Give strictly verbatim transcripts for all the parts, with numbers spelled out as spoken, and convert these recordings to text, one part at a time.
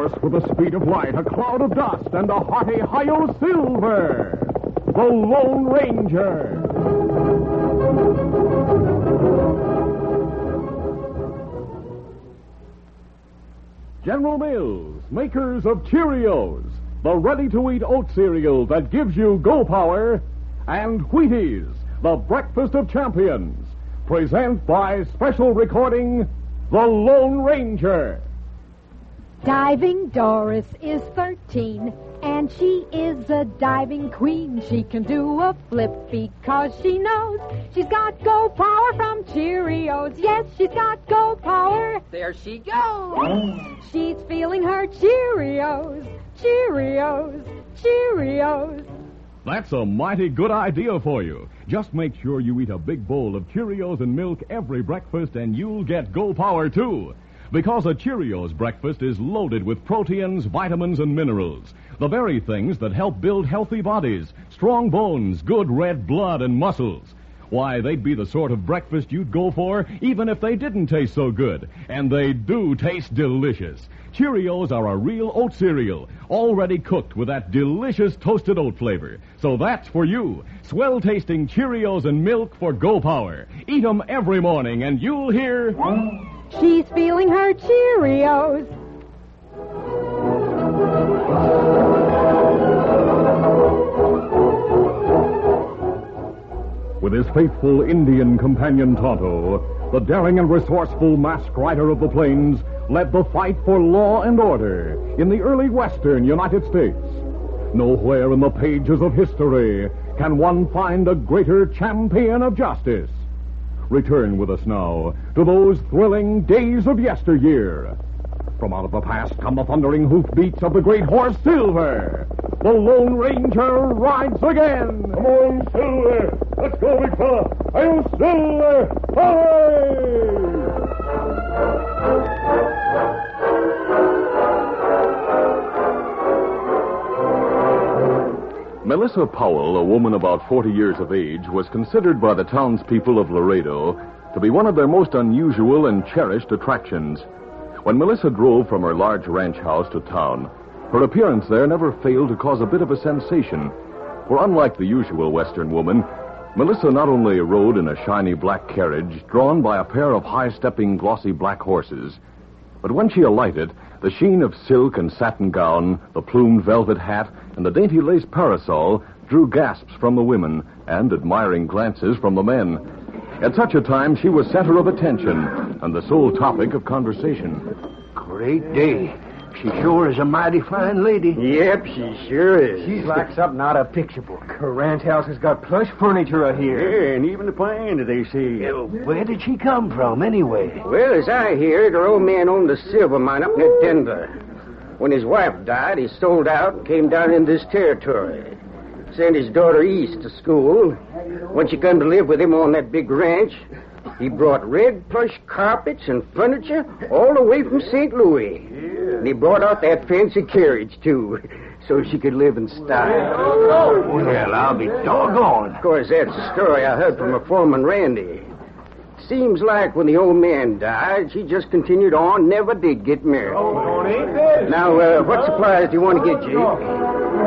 horse with the speed of light, a cloud of dust, and a hearty Hi-Yo Silver, the Lone Ranger. General Mills, makers of Cheerios, the ready-to-eat oat cereal that gives you go power, and Wheaties, the breakfast of champions, present by special recording, The Lone Ranger. Diving Doris is thirteen, and she is a diving queen. She can do a flip because she knows she's got go power from Cheerios. Yes, she's got go power. There she goes. She's feeling her Cheerios, Cheerios, Cheerios. That's a mighty good idea for you. Just make sure you eat a big bowl of Cheerios and milk every breakfast, and you'll get go power, too. Because a Cheerios breakfast is loaded with proteins, vitamins, and minerals. The very things that help build healthy bodies, strong bones, good red blood, and muscles. Why, they'd be the sort of breakfast you'd go for even if they didn't taste so good. And they do taste delicious. Cheerios are a real oat cereal, already cooked with that delicious toasted oat flavor. So that's for you. Swell-tasting Cheerios and milk for go power. Eat 'em every morning, and you'll hear... She's feeling her Cheerios. With his faithful Indian companion Tonto, the daring and resourceful masked rider of the plains led the fight for law and order in the early western United States. Nowhere in the pages of history can one find a greater champion of justice. Return with us now to those thrilling days of yesteryear. From out of the past come the thundering hoofbeats of the great horse Silver. The Lone Ranger rides again. Come on, Silver. Let's go, big fella. I'll Silver. Hurry! Melissa Powell, a woman about forty years of age, was considered by the townspeople of Laredo to be one of their most unusual and cherished attractions. When Melissa drove from her large ranch house to town, her appearance there never failed to cause a bit of a sensation. For unlike the usual Western woman, Melissa not only rode in a shiny black carriage drawn by a pair of high-stepping, glossy black horses, but when she alighted, the sheen of silk and satin gown, the plumed velvet hat, and the dainty lace parasol drew gasps from the women and admiring glances from the men. At such a time, she was center of attention and the sole topic of conversation. Great day. She sure is a mighty fine lady. Yep, she sure is. She's like something out of a picture book. Her ranch house has got plush furniture out here. Yeah, and even the plane, they say. Uh, where did she come from, anyway? Well, as I hear it, her old man owned a silver mine up near Denver. When his wife died, he sold out and came down in this territory. Sent his daughter east to school. When she come to live with him on that big ranch, he brought red plush carpets and furniture all the way from Saint Louis. Yeah. And he brought out that fancy carriage, too, so she could live in style. Well, I'll be doggone. Of course, that's a story I heard from her foreman, Randy. Seems like when the old man died, she just continued on, never did get married. Oh, ain't that? Now, uh, what supplies do you want to get, Jake?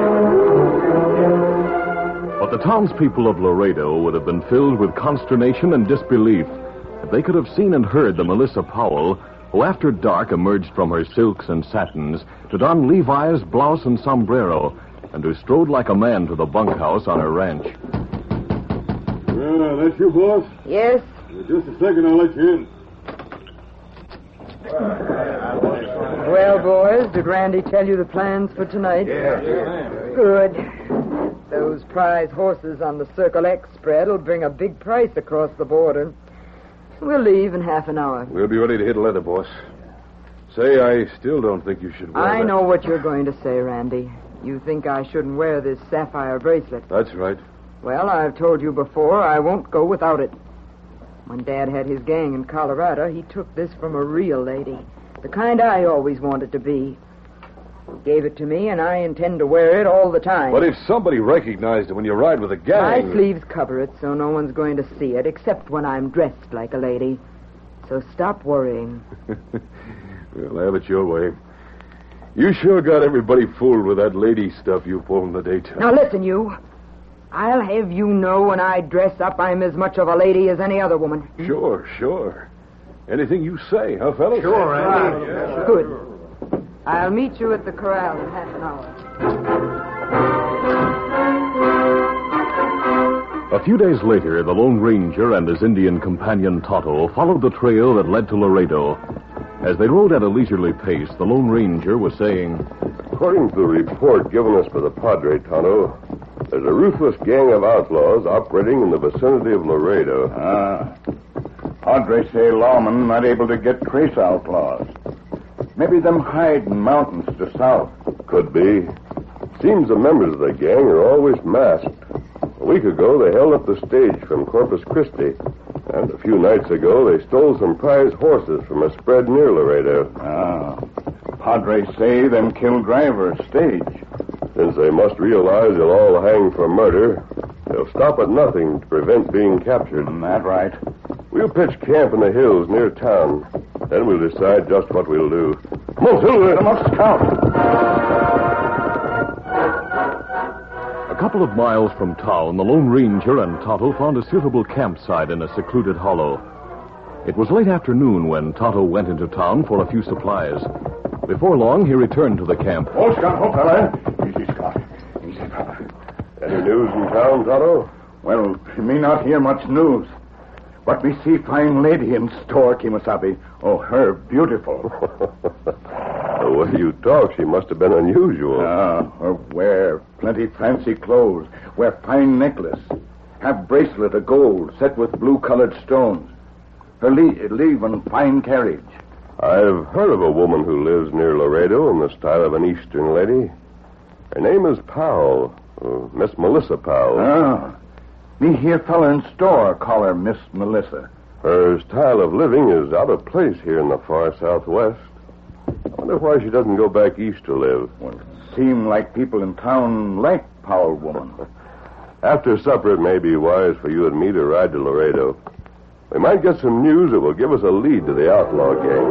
But the townspeople of Laredo would have been filled with consternation and disbelief if they could have seen and heard the Melissa Powell, who after dark emerged from her silks and satins to don Levi's blouse and sombrero, and who strode like a man to the bunkhouse on her ranch. Well, that's you, boss? Yes? Just a second, I'll let you in. Well, boys, did Randy tell you the plans for tonight? Yeah. Good. Those prize horses on the Circle X spread will bring a big price across the border. We'll leave in half an hour. We'll be ready to hit leather, boss. Say, I still don't think you should wear I that. know what you're going to say, Randy. You think I shouldn't wear this sapphire bracelet. That's right. Well, I've told you before, I won't go without it. When Dad had his gang in Colorado, he took this from a real lady. The kind I always wanted to be. He gave it to me, and I intend to wear it all the time. But if somebody recognized it when you ride with a gang... My sleeves cover it, so no one's going to see it, except when I'm dressed like a lady. So stop worrying. Well, have it your way. You sure got everybody fooled with that lady stuff you pulled in the daytime. Now listen, you. I'll have you know when I dress up, I'm as much of a lady as any other woman. Sure, sure. Anything you say, huh, fellas? Sure, Andy. Yeah. Good. I'll meet you at the corral in half an hour. A few days later, the Lone Ranger and his Indian companion Tonto followed the trail that led to Laredo. As they rode at a leisurely pace, the Lone Ranger was saying, According to the report given us by the Padre, Tonto, there's a ruthless gang of outlaws operating in the vicinity of Laredo. Ah. Padre say lawmen not able to get trace outlaws. Maybe them hide in mountains to south. Could be. Seems the members of the gang are always masked. A week ago, they held up the stage from Corpus Christi. And a few nights ago, they stole some prize horses from a spread near Laredo. Ah. Padre say them kill driver stage. Since they must realize they'll all hang for murder, they'll stop at nothing to prevent being captured. Mm, that right. We'll pitch camp in the hills near town. Then we'll decide just what we'll do. Come on, Silver. Come on, scout. A couple of miles from town, the Lone Ranger and Tonto found a suitable campsite in a secluded hollow. It was late afternoon when Tonto went into town for a few supplies. Before long, he returned to the camp. Oh, Scout, oh, fella. Easy, Scout. Easy, fella. Any news in town, Tonto? Well, you may not hear much news. But we see fine lady in store, Kimasabi. Oh, her beautiful. The way you talk, she must have been unusual. Ah, her wear plenty fancy clothes, wear fine necklace, have bracelet of gold set with blue-colored stones. Her le- leave in fine carriage. I've heard of a woman who lives near Laredo in the style of an Eastern lady. Her name is Powell, uh, Miss Melissa Powell. Ah, me hear fella in store call her Miss Melissa. Her style of living is out of place here in the far southwest. I wonder why she doesn't go back east to live. Well, seem like people in town like Powell woman. After supper, it may be wise for you and me to ride to Laredo. We might get some news that will give us a lead to the outlaw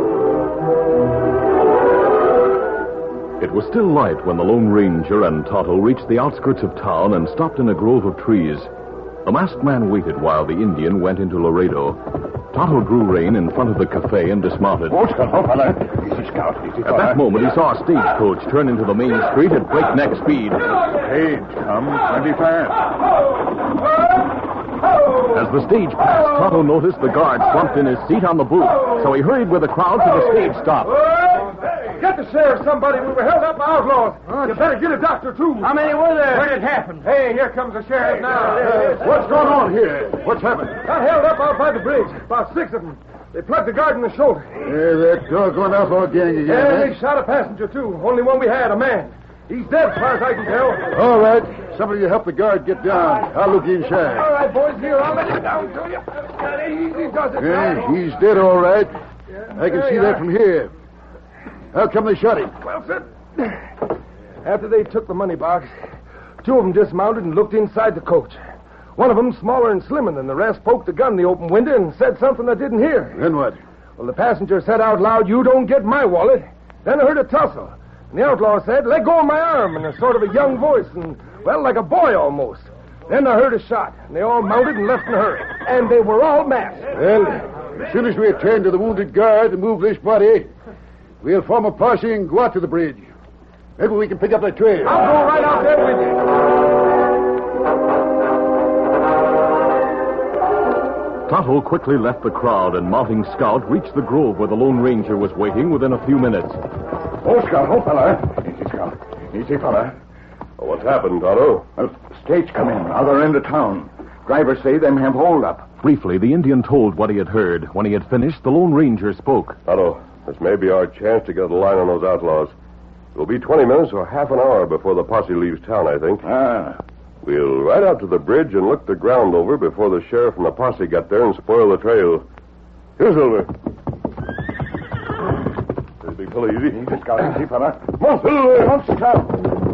gang. It was still light when the Lone Ranger and Tonto reached the outskirts of town and stopped in a grove of trees. The masked man waited while the Indian went into Laredo. Tonto drew rein in front of the cafe and dismounted. Oh, Scout, oh, fella. Easy, Scout. Easy, At that moment, he saw a stagecoach turn into the main street at breakneck speed. Stage come plenty fast. As the stage passed, Tonto noticed the guard slumped in his seat on the booth, so he hurried with the crowd to the stage stop. Get the sheriff, somebody. We were held up by outlaws. You better get a doctor, too. How many were there? Where did it happen? Hey, here comes the sheriff now. Uh, what's going on here? What's happened? Got held up out by the bridge. About six of them. They plugged the guard in the shoulder. Yeah, that doggone outlaw gang again. And they shot a passenger, too. Only one we had, a man. He's dead, as far as I can tell. All right. Somebody help the guard get down. I'll look inside. All right, boys, here. I'll let you down to you. Easy does it. Yeah, he's dead, all right. I can see that from here. How come they shot him? Well, sir, after they took the money box, two of them dismounted and looked inside the coach. One of them, smaller and slimmer than the rest, poked the gun in the open window and said something I didn't hear. Then what? Well, the passenger said out loud, "You don't get my wallet." Then I heard a tussle. And the outlaw said, "Let go of my arm," in a sort of a young voice, and, well, like a boy almost. Then I heard a shot, and they all mounted and left in a hurry. And they were all masked. Well, as soon as we attend to the wounded guard and move this body, we'll form a posse and go out to the bridge. Maybe we can pick up that trail. I'll go right out there with you. Tonto quickly left the crowd and, mounting Scout, reached the grove where the Lone Ranger was waiting within a few minutes. Oh, Scout, oh, fella. Easy, Scout. Easy, fella. Well, what's happened, Tonto? Well, stage come in, other end of town. Drivers say them have hold up. Briefly, the Indian told what he had heard. When he had finished, the Lone Ranger spoke. Tonto, this may be our chance to get a line on those outlaws. It'll be twenty minutes or half an hour before the posse leaves town, I think. Ah. We'll ride out to the bridge and look the ground over before the sheriff and the posse get there and spoil the trail. Here, Silver. Easy, big fella, easy. Easy, Scout. Easy, fella. Come on, Silver. Come on, Scout.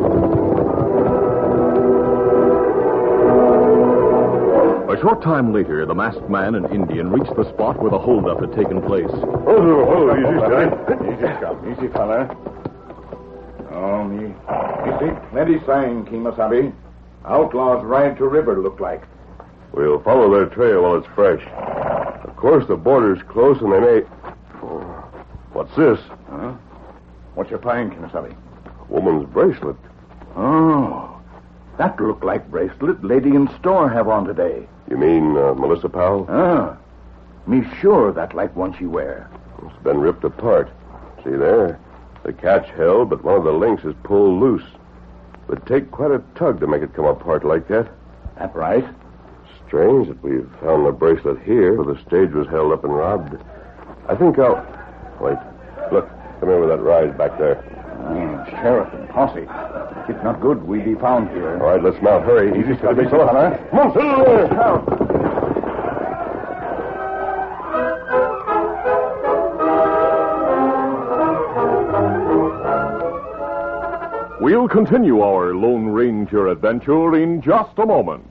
A short time later, the masked man and Indian reached the spot where the holdup had taken place. Oh, oh, easy, Scout. Easy, Scout. Easy, fella. Oh, me. Me see plenty sign, Kemosabe. Outlaws ride to river, look like. We'll follow their trail while it's fresh. Of course, the border's close and they may... Oh, what's this? Huh? What's your find, Kemosabe? A woman's bracelet. Oh, that look like bracelet lady in store have on today. You mean uh, Melissa Powell? Ah, me sure that like one she wear. It's been ripped apart. See there? The catch held, but one of the links is pulled loose. It'd take quite a tug to make it come apart like that. That right? Strange that we've found the bracelet here where the stage was held up and robbed. I think I'll... Wait. Look, come here with that rise back there. Oh, sheriff and posse. It's not good we be found here. All right, let's mount. Hurry. Easy, steady, big fella. Mount, Silver! We'll continue our Lone Ranger adventure in just a moment.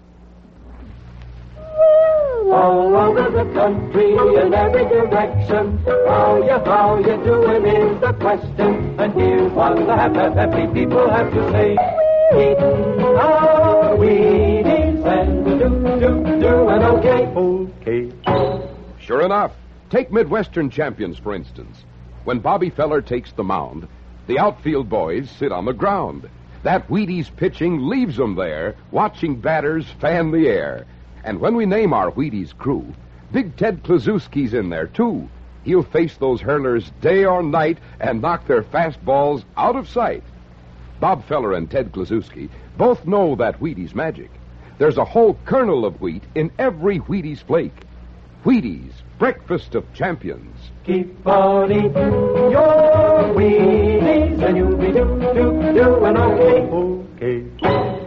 All over the country in every direction, how you, how you doing is the question. And here's what the happy, happy people have to say. Eatin' our Wheaties and do, do, do, and okay. Okay. Sure enough. Take Midwestern champions, for instance. When Bobby Feller takes the mound, the outfield boys sit on the ground. That Wheaties pitching leaves them there, watching batters fan the air. And when we name our Wheaties crew, Big Ted Klazuski's in there, too. He'll face those hurlers day or night and knock their fastballs out of sight. Bob Feller and Ted Klazuski both know that Wheaties magic. There's a whole kernel of wheat in every Wheaties flake. Wheaties, breakfast of champions. Keep on eating your Wheaties and you'll be do, do, doing okay. Okay.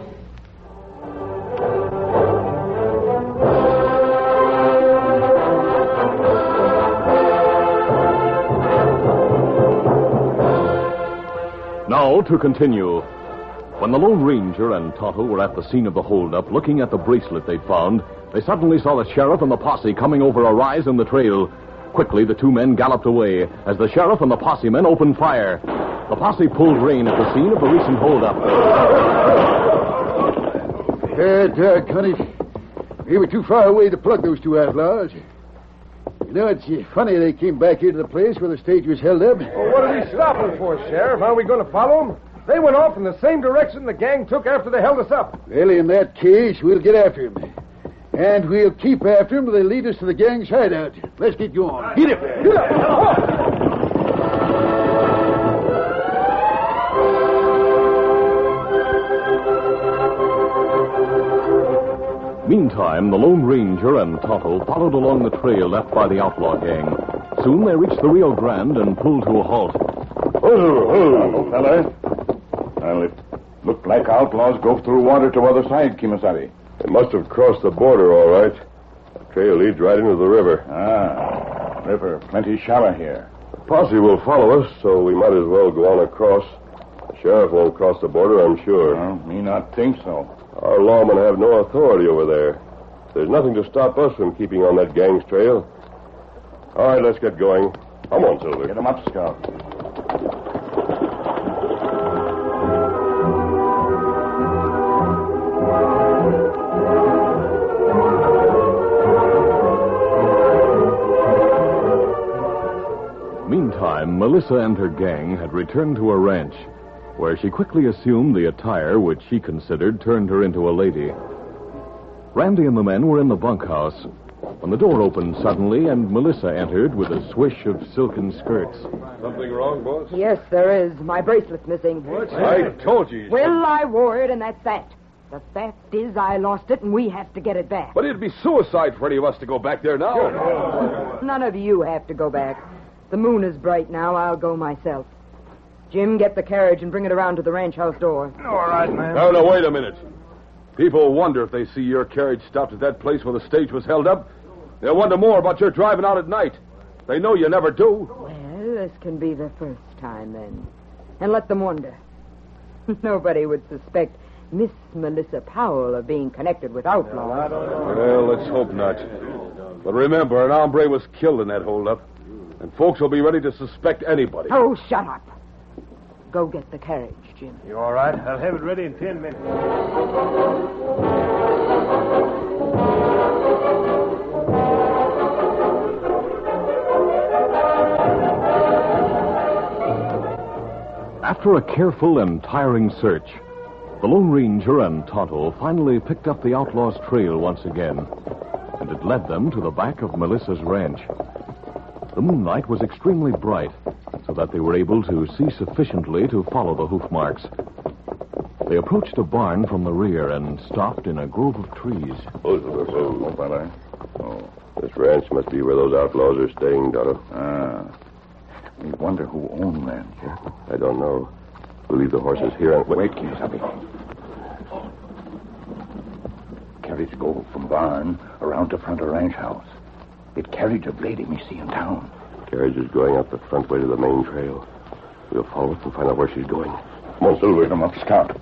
Now to continue. When the Lone Ranger and Tonto were at the scene of the holdup, looking at the bracelet they'd found, they suddenly saw the sheriff and the posse coming over a rise in the trail. Quickly, the two men galloped away as the sheriff and the posse men opened fire. The posse pulled rein at the scene of the recent holdup. Uh, doggone it. We were too far away to plug those two outlaws. You know, it's uh, funny they came back here to the place where the stage was held up. Well, what are we stopping for, Sheriff? Are we going to follow them? They went off in the same direction the gang took after they held us up. Well, in that case, we'll get after them. And we'll keep after them till they lead us to the gang's hideout. Let's get going. Get it! Get it! Meantime, the Lone Ranger and Tonto followed along the trail left by the outlaw gang. Soon they reached the Rio Grande and pulled to a halt. Oh, oh, fella. Well, it looked like outlaws go through water to other side, Kemosabe. They must have crossed the border, all right. The trail leads right into the river. Ah, river plenty shallow here. The posse will follow us, so we might as well go on across. The sheriff won't cross the border, I'm sure. Well, me not think so. Our lawmen have no authority over there. There's nothing to stop us from keeping on that gang's trail. All right, let's get going. Come on, Silver. Get him up, Scout. Meantime, Melissa and her gang had returned to a ranch, where she quickly assumed the attire which she considered turned her into a lady. Randy and the men were in the bunkhouse when the door opened suddenly and Melissa entered with a swish of silken skirts. Something wrong, boss? Yes, there is. My bracelet's missing. What? I told you. Well, I wore it, and that's that. The fact is I lost it, and we have to get it back. But it'd be suicide for any of us to go back there now. None of you have to go back. The moon is bright now. I'll go myself. Jim, get the carriage and bring it around to the ranch house door. All right, man. No, no, wait a minute. People wonder if they see your carriage stopped at that place where the stage was held up. They'll wonder more about your driving out at night. They know you never do. Well, this can be the first time, then. And let them wonder. Nobody would suspect Miss Melissa Powell of being connected with outlaws. Well, let's hope not. But remember, an hombre was killed in that holdup. And folks will be ready to suspect anybody. Oh, shut up. Go get the carriage, Jim. You all right? I'll have it ready in ten minutes. After a careful and tiring search, the Lone Ranger and Tonto finally picked up the outlaws' trail once again, and it led them to the back of Melissa's ranch. The moonlight was extremely bright, so that they were able to see sufficiently to follow the hoof marks. They approached a barn from the rear and stopped in a grove of trees. Oh, oh, fella. Oh, this ranch must be where those outlaws are staying, Tonto. Ah. We wonder who owned that. I don't know. We'll leave the horses here and... Wait, Kimasabi. Carriage go from barn around to front of ranch house. It carriage of lady me see in town. Carriage is going up the front way to the main trail. We'll follow it and find out where she's going. Come on, Silver. Come up, Scout.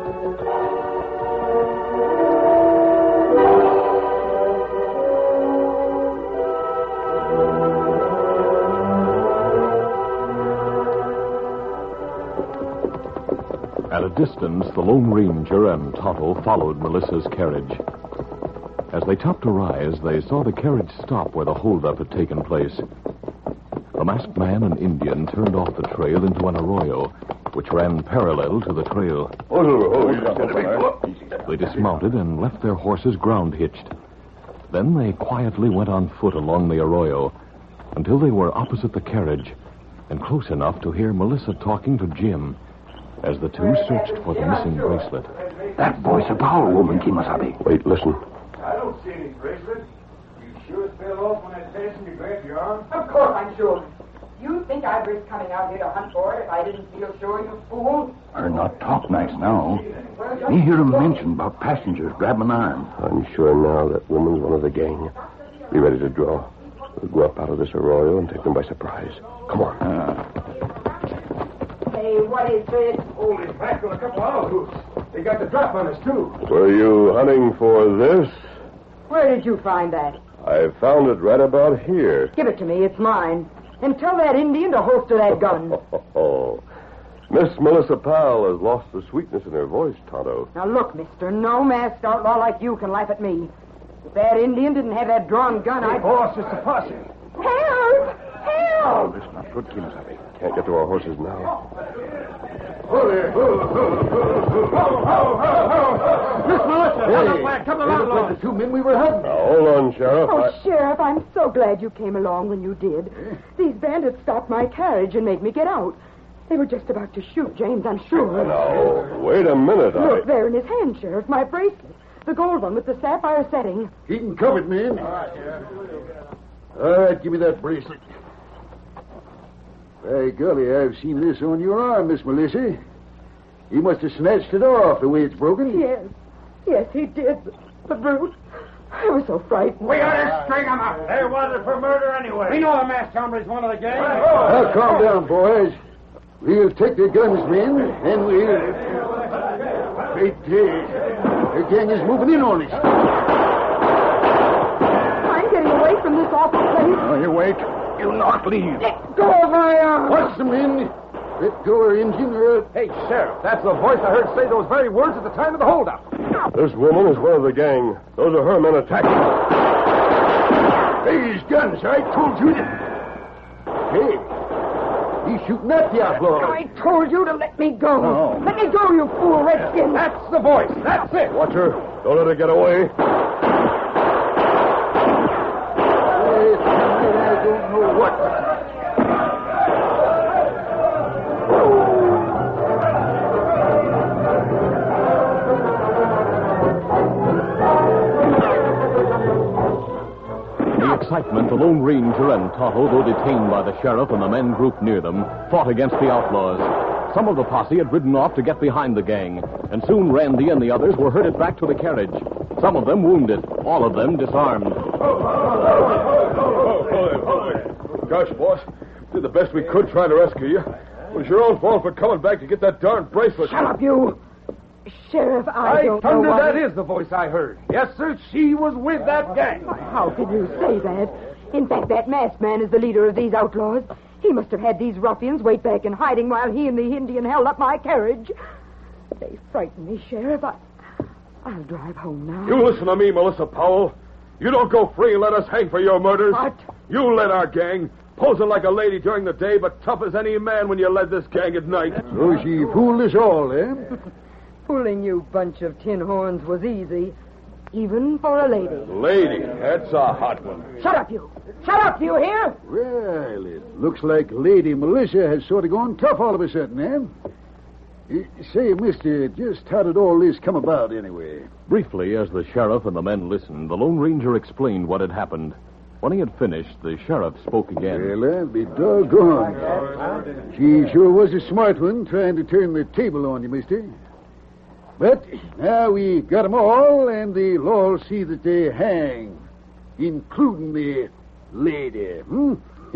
At a distance, the Lone Ranger and Tonto followed Melissa's carriage. As they topped a rise, they saw the carriage stop where the holdup had taken place. The masked man and Indian turned off the trail into an arroyo, which ran parallel to the trail. Oh, oh, oh, They dismounted and left their horses ground-hitched. Then they quietly went on foot along the arroyo until they were opposite the carriage and close enough to hear Melissa talking to Jim as the two searched for the missing bracelet. That voice of our woman, Kimasabi. Wait, listen. I don't see any bracelet. You sure it fell off when I fastened you grabbed your arm? Of course I'm sure. You think I'd risk coming out here to hunt for it if I didn't feel sure, you fool? Her not talk nice now. Me hear him mention about passengers grabbing an arm. I'm sure now that woman's one of the gang. Be ready to draw. We'll go up out of this arroyo and take them by surprise. Come on. Uh, Hey, what is this? Holy mackerel, a couple of owls. They got the drop on us, too. Were you hunting for this? Where did you find that? I found it right about here. Give it to me. It's mine. And tell that Indian to holster that gun. Oh, Miss Melissa Powell has lost the sweetness in her voice, Tonto. Now, look, mister, no masked outlaw like you can laugh at me. If that Indian didn't have that drawn gun, Hey, I'd... boss, it's the posse. Help! Help! That's not good, Kimasabi. Can't get to our horses now. Ho there. Ho, ho, ho, ho, ho, ho, ho. Miss Melissa, come up, lad. Come They look along, like the two men we were hunting. Now, hold on, Sheriff. Oh, I... Sheriff, I'm so glad you came along when you did. These bandits stopped my carriage and made me get out. They were just about to shoot James, I'm sure. Now, wait a minute. Look, I... there in his hand, Sheriff, my bracelet. The gold one with the sapphire setting. He can cover it, man. All right, Sheriff. All right, give me that bracelet. By golly, I've seen this on your arm, Miss Melissa. He must have snatched it off the way it's broken. Yes. Yes, he did. The brute. I was so frightened. We ought to string them up. They're wanted for murder anyway. We know the masked hombre's one of the gang. Now, calm down, boys. We'll take their guns, men, and we'll... Great day. Their gang is moving in on us. I'm getting away from this awful place. Oh, you wait. You not leave. Let go of my arm. Watch the men. Let go or Indian or... Hey, Sheriff, that's the voice I heard say those very words at the time of the holdup. This woman is one of the gang. Those are her men attacking. These guns, I told you to... Hey, he's shooting at the outlaw. I told you to let me go. No. Let me go, you fool redskin. That's the voice. That's it. Watch her. Don't let her get away. Hey, I don't know what... Excitement, the Lone Ranger and Tonto, though detained by the sheriff and the men grouped near them, fought against the outlaws. Some of the posse had ridden off to get behind the gang, and soon Randy and the others were herded back to the carriage. Some of them wounded, all of them disarmed. Gosh, boss, did the best we could trying to rescue you. It was your own fault for coming back to get that darn bracelet. Shut up, you. Sheriff, I, I don't thunder, know what... that is the voice I heard. Yes, sir, she was with that gang. How can you say that? In fact, that masked man is the leader of these outlaws. He must have had these ruffians wait back in hiding while he and the Indian held up my carriage. They frightened me, Sheriff. I, I'll drive home now. You listen to me, Melissa Powell. You don't go free and let us hang for your murders. What? You led our gang, posing like a lady during the day, but tough as any man when you led this gang at night. So she fooled us all, eh? Fooling you bunch of tin horns was easy, even for a lady. Lady, that's a hot one. Shut up, you. Shut up, you hear? Well, it looks like Lady Melissa has sort of gone tough all of a sudden, eh? Uh, Say, mister, just how did all this come about, anyway? Briefly, as the sheriff and the men listened, the Lone Ranger explained what had happened. When he had finished, the sheriff spoke again. Well, I'll be doggone. She sure was a smart one, trying to turn the table on you, mister. But now we got 'em all, and the law'll see that they hang, including the lady. Hmm?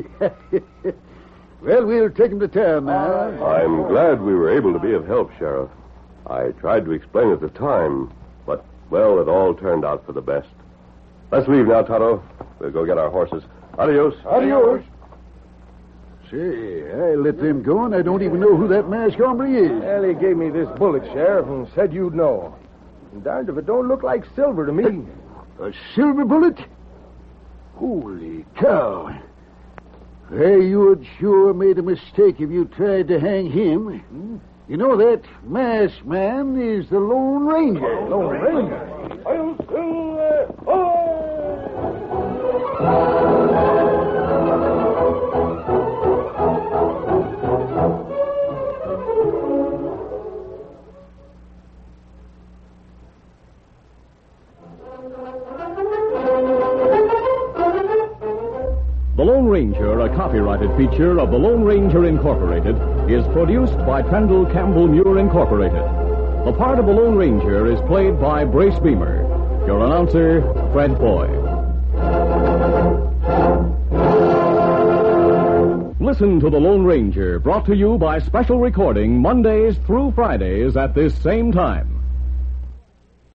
Well, we'll take 'em to town now. I'm glad we were able to be of help, Sheriff. I tried to explain at the time, but, well, it all turned out for the best. Let's leave now, Tonto. We'll go get our horses. Adios. Adios. Say, I let them go, and I don't even know who that masked hombre is. Well, he gave me this bullet, Sheriff, and said you'd know. And darned if it don't look like silver to me. A silver bullet? Holy cow. Hey, you had sure made a mistake if you tried to hang him. Hmm? You know that masked man is the Lone Ranger. Lone Ranger? I'll still, uh, oh! The Lone Ranger, a copyrighted feature of the Lone Ranger Incorporated, is produced by Trendle Campbell Muir Incorporated. The part of the Lone Ranger is played by Brace Beamer. Your announcer, Fred Foy. Listen to The Lone Ranger, brought to you by special recording Mondays through Fridays at this same time.